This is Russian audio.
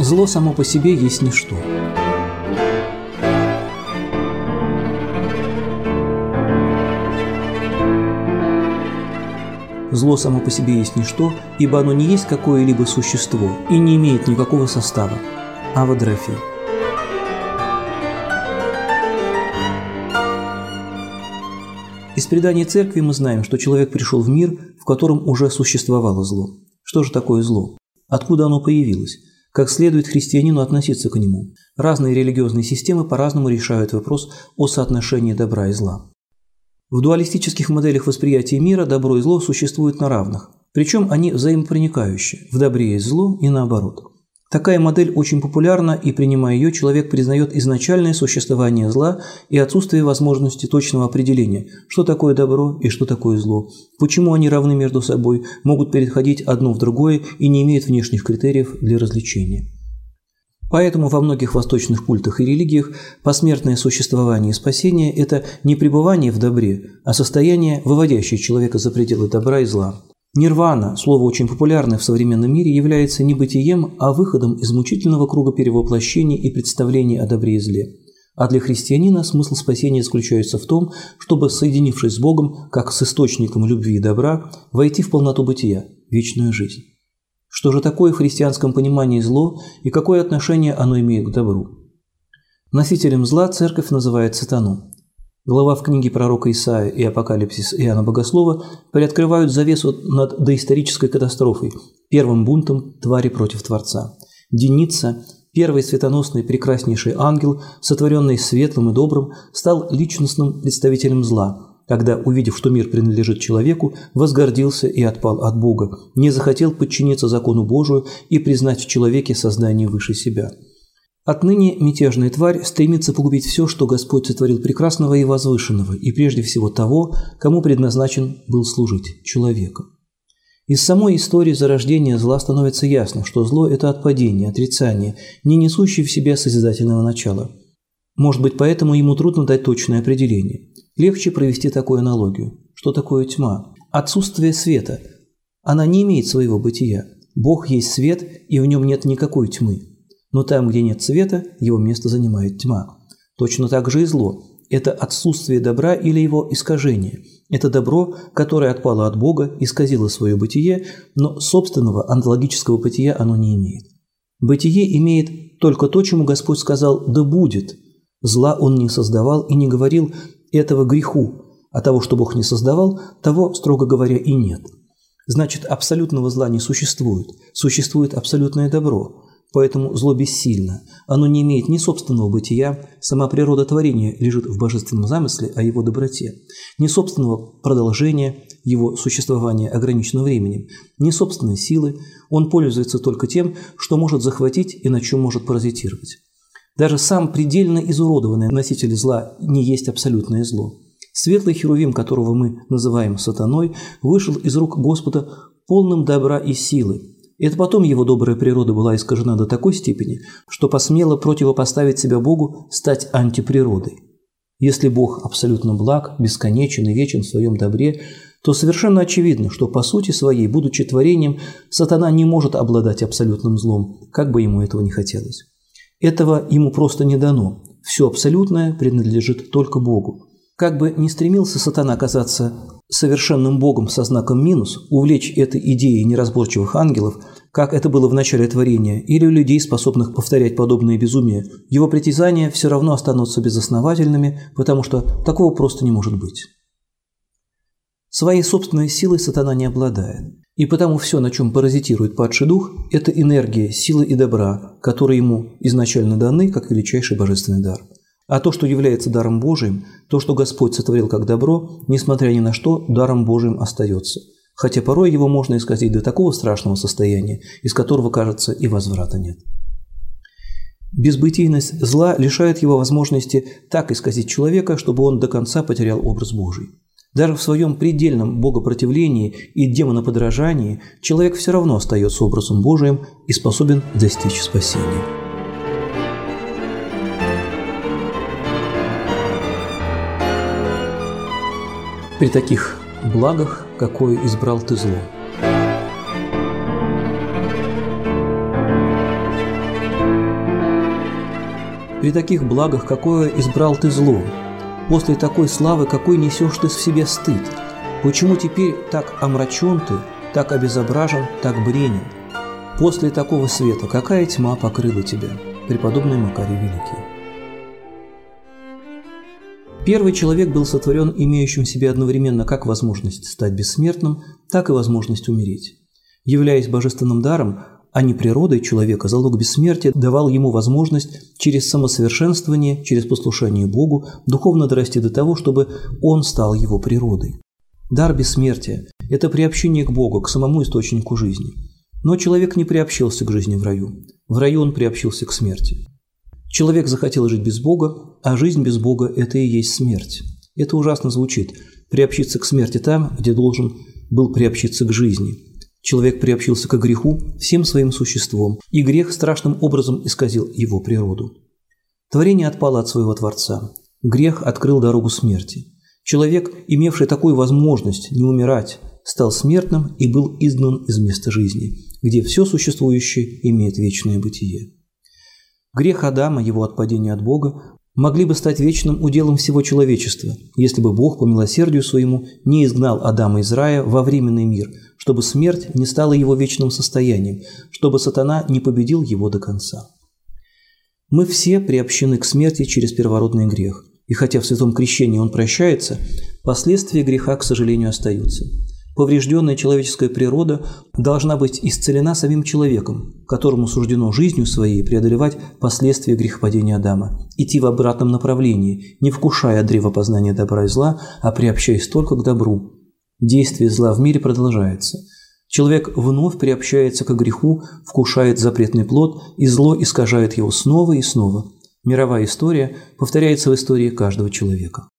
Зло само по себе есть ничто. Зло само по себе есть ничто, ибо оно не есть какое-либо существо и не имеет никакого состава. Ава Дорофей. Из преданий церкви мы знаем, что человек пришел в мир, в котором уже существовало зло. Что же такое зло? Откуда оно появилось? Как следует христианину относиться к нему? Разные религиозные системы по-разному решают вопрос о соотношении добра и зла. В дуалистических моделях восприятия мира добро и зло существуют на равных, причем они взаимопроникающие, в добре есть зло и наоборот. Такая модель очень популярна, и, принимая ее, человек признает изначальное существование зла и отсутствие возможности точного определения, что такое добро и что такое зло, почему они равны между собой, могут переходить одно в другое и не имеют внешних критериев для различения. Поэтому во многих восточных культах и религиях посмертное существование и спасение – это не пребывание в добре, а состояние, выводящее человека за пределы добра и зла. Нирвана, слово очень популярное в современном мире, является не бытием, а выходом из мучительного круга перевоплощений и представлений о добре и зле. А для христианина смысл спасения заключается в том, чтобы, соединившись с Богом, как с источником любви и добра, войти в полноту бытия, вечную жизнь. Что же такое в христианском понимании зло и какое отношение оно имеет к добру? Носителем зла церковь называет сатану. Глава в книге пророка Исаия и Апокалипсис Иоанна Богослова приоткрывают завесу над доисторической катастрофой, первым бунтом твари против Творца. Деница, первый светоносный прекраснейший ангел, сотворенный светлым и добрым, стал личностным представителем зла, когда, увидев, что мир принадлежит человеку, возгордился и отпал от Бога, не захотел подчиниться закону Божию и признать в человеке создание выше себя. Отныне мятежная тварь стремится погубить все, что Господь сотворил прекрасного и возвышенного, и прежде всего того, кому предназначен был служить – человека. Из самой истории зарождения зла становится ясно, что зло – это отпадение, отрицание, не несущее в себе созидательного начала. Может быть, поэтому ему трудно дать точное определение. Легче провести такую аналогию. Что такое тьма? Отсутствие света. Она не имеет своего бытия. Бог есть свет, и в нем нет никакой тьмы. Но там, где нет света, его место занимает тьма. Точно так же и зло – это отсутствие добра или его искажение. Это добро, которое отпало от Бога, исказило свое бытие, но собственного онтологического бытия оно не имеет. Бытие имеет только то, чему Господь сказал «да будет». Зла Он не создавал и не говорил «этого греху», а того, что Бог не создавал, того, строго говоря, и нет. Значит, абсолютного зла не существует, существует абсолютное добро. Поэтому зло бессильно. Оно не имеет ни собственного бытия, сама природа творения лежит в божественном замысле о его доброте, ни собственного продолжения, его существования ограничено временем, ни собственной силы, он пользуется только тем, что может захватить и на чем может паразитировать. Даже сам предельно изуродованный носитель зла не есть абсолютное зло. Светлый херувим, которого мы называем сатаной, вышел из рук Господа полным добра и силы. Это потом его добрая природа была искажена до такой степени, что посмела противопоставить себя Богу, стать антиприродой. Если Бог абсолютно благ, бесконечен и вечен в своем добре, то совершенно очевидно, что по сути своей, будучи творением, сатана не может обладать абсолютным злом, как бы ему этого не хотелось. Этого ему просто не дано. Все абсолютное принадлежит только Богу. Как бы ни стремился сатана казаться совершенным Богом со знаком минус, увлечь этой идеей неразборчивых ангелов, как это было в начале творения, или людей, способных повторять подобные безумия, его притязания все равно останутся безосновательными, потому что такого просто не может быть. Своей собственной силой сатана не обладает, и потому все, на чем паразитирует падший дух, это энергия, сила и добра, которые ему изначально даны как величайший божественный дар. А то, что является даром Божиим, то, что Господь сотворил как добро, несмотря ни на что, даром Божиим остается. Хотя порой его можно исказить до такого страшного состояния, из которого, кажется, и возврата нет. Безбытийность зла лишает его возможности так исказить человека, чтобы он до конца потерял образ Божий. Даже в своем предельном богопротивлении и демоноподражании человек все равно остается образом Божиим и способен достичь спасения. При таких благах, какое избрал ты зло. При таких благах какое избрал ты зло? После такой славы какой несешь ты в себе стыд? Почему теперь так омрачен ты, так обезображен, так бренен? После такого света какая тьма покрыла тебя, преподобный Макарий Великий? Первый человек был сотворен имеющим в себе одновременно как возможность стать бессмертным, так и возможность умереть. Являясь божественным даром, а не природой человека, залог бессмертия давал ему возможность через самосовершенствование, через послушание Богу духовно дорасти до того, чтобы он стал его природой. Дар бессмертия – это приобщение к Богу, к самому источнику жизни. Но человек не приобщился к жизни в раю. В раю он приобщился к смерти. Человек захотел жить без Бога, а жизнь без Бога – это и есть смерть. Это ужасно звучит – приобщиться к смерти там, где должен был приобщиться к жизни. Человек приобщился к греху всем своим существом, и грех страшным образом исказил его природу. Творение отпало от своего Творца. Грех открыл дорогу смерти. Человек, имевший такую возможность не умирать, стал смертным и был изгнан из места жизни, где все существующее имеет вечное бытие. Грех Адама, его отпадение от Бога, могли бы стать вечным уделом всего человечества, если бы Бог по милосердию своему не изгнал Адама из рая во временный мир, чтобы смерть не стала его вечным состоянием, чтобы сатана не победил его до конца. Мы все приобщены к смерти через первородный грех, и хотя в святом крещении он прощается, последствия греха, к сожалению, остаются. Поврежденная человеческая природа должна быть исцелена самим человеком, которому суждено жизнью своей преодолевать последствия грехопадения Адама, идти в обратном направлении, не вкушая от древа познания добра и зла, а приобщаясь только к добру. Действие зла в мире продолжается. Человек вновь приобщается к греху, вкушает запретный плод, и зло искажает его снова и снова. Мировая история повторяется в истории каждого человека.